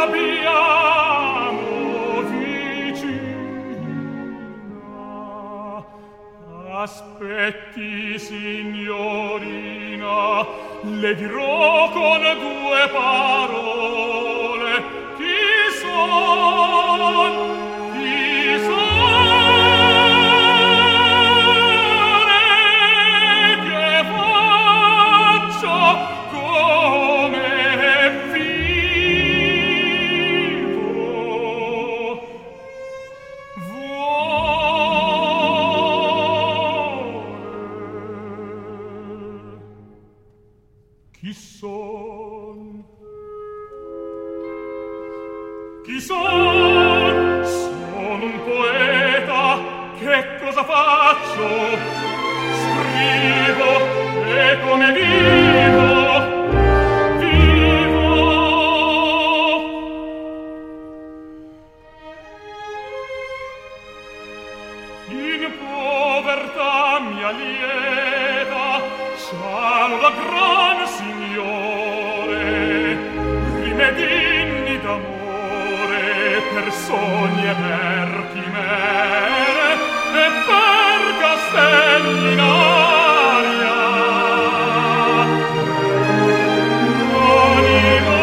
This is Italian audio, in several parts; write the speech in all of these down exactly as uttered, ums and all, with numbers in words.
abbiamo vicina. Aspetti, signorina, le dirò con due parole chi son, chi son e che faccio, come vivo. Vuole. Chi son? Chi son? Sono un poeta. Che cosa faccio? Scrivo. E come vivo? Vivo. In povertà mia lieta sono la gran signore, rimedini d'amore per sogni e per chimere e per castelli in aria. Animo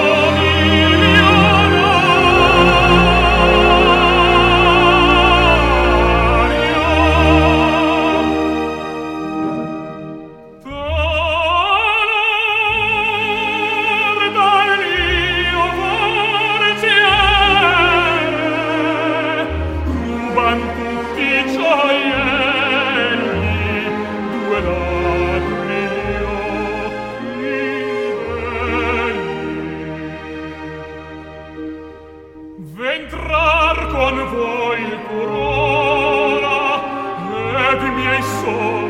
v'entrar con voi il corona ed i miei sogni